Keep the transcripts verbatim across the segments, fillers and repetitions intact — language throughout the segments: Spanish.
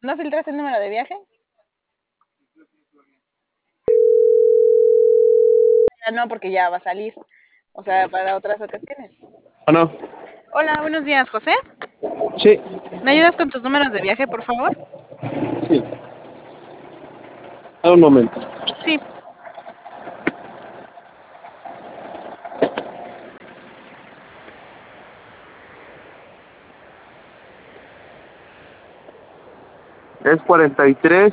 ¿No filtras el número de viaje? Ya no, porque ya va a salir. O sea, para otras ocasiones. ¿O no? Hola, buenos días, José. Sí, ¿Me ayudas con tus números de viaje, por favor? sí. A un momento. Sí. Es cuarenta y tres,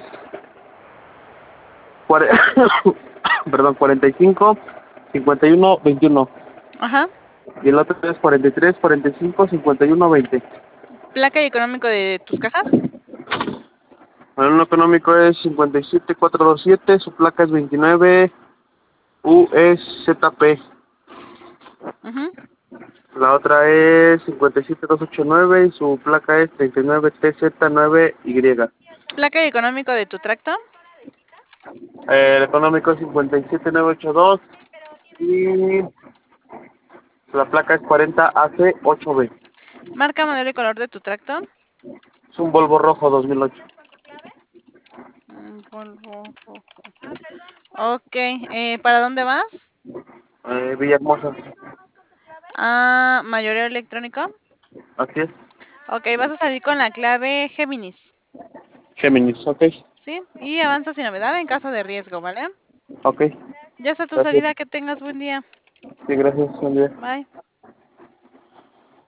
cuare- perdón, cuarenta y cinco, cincuenta y uno, veintiuno. Ajá. Y el otro es cuarenta y tres, cuarenta y cinco, cincuenta y uno, veinte. ¿Placa y económico de tus cajas? El uno económico es cincuenta y siete, cuatrocientos veintisiete, su placa es veintinueve U S Z P. Ajá. La otra es cincuenta y siete, doscientos ochenta y nueve y su placa es treinta y nueve T Z nueve Y. ¿Placa y económico de tu tracto? El económico es cincuenta y siete, novecientos ochenta y dos y la placa es cuarenta A C ocho B. ¿Marca, modelo y color de tu tracto? Es un Volvo rojo dos mil ocho. Mm, Volvo rojo. Ok, eh, ¿para dónde vas? Eh, Villahermosa. Ah, mayoreo electrónico. Así es. Ok, vas a salir con la clave Géminis. Géminis, ok. ¿Sí? Y avanza sin novedad en caso de riesgo, ¿vale? Ok. Ya está tu Gracias. salida, que tengas buen día. Sí, gracias. Buen día. Bye.